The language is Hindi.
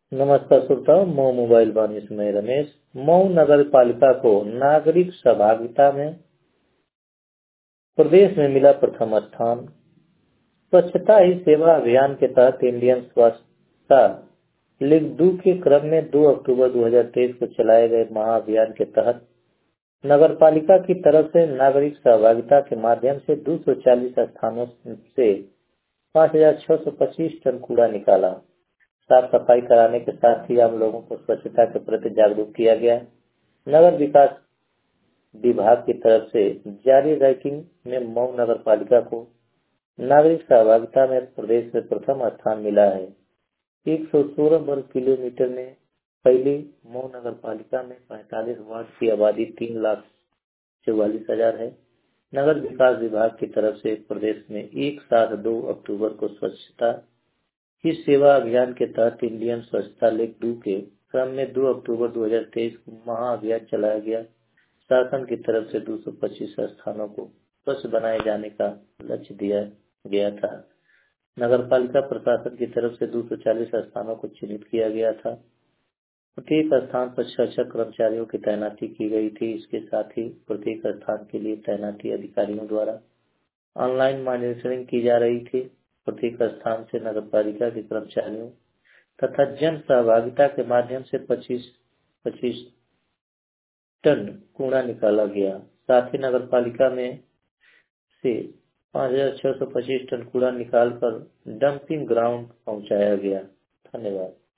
नमस्कार श्रोताओं, मऊ मोबाइल वाणी से मैं रमेश। मऊ नगर पालिका को नागरिक सहभागिता में प्रदेश में मिला प्रथम स्थान। स्वच्छता ही सेवा अभियान के तहत इंडियन स्वच्छता लीग 2 के क्रम में 2 अक्टूबर 2023 को चलाए गए महाअभियान के तहत नगर पालिका की तरफ से नागरिक सहभागिता के माध्यम से 240 स्थानों से 5,625 टन कूड़ा निकाला। साफ सफाई कराने के साथ ही आम लोगों को स्वच्छता के प्रति जागरूक किया गया। नगर विकास विभाग की तरफ से जारी रैंकिंग में मऊ नगर पालिका को नागरिक सहभागिता में प्रदेश में प्रथम स्थान मिला है। 116 वर्ग किलोमीटर में फैली मऊ नगर पालिका में 45 वार्ड की आबादी 3,44,000 है। नगर विकास विभाग की तरफ से प्रदेश में एक साथ 2 अक्टूबर को स्वच्छता इस सेवा अभियान के तहत इंडियन स्वच्छता लीग 2 के क्रम में 2 अक्टूबर 2023 को महाअभियान चलाया गया। शासन की तरफ से 225 स्थानों को स्वच्छ बनाए जाने का लक्ष्य दिया गया था। नगर पालिका प्रशासन की तरफ से 240 स्थानों को चिन्हित किया गया था। प्रत्येक स्थान पर 6 कर्मचारियों की तैनाती की गई थी। इसके साथ ही प्रत्येक स्थान के लिए तैनाती अधिकारियों द्वारा ऑनलाइन मॉनिटरिंग की जा रही थी। प्रत्येक स्थान से नगर पालिका के कर्मचारियों तथा जन सहभागिता के माध्यम से 25 टन कूड़ा निकाला गया। साथ ही नगर पालिका में से 5,625 टन कूड़ा निकालकर डंपिंग ग्राउंड पहुंचाया गया। धन्यवाद।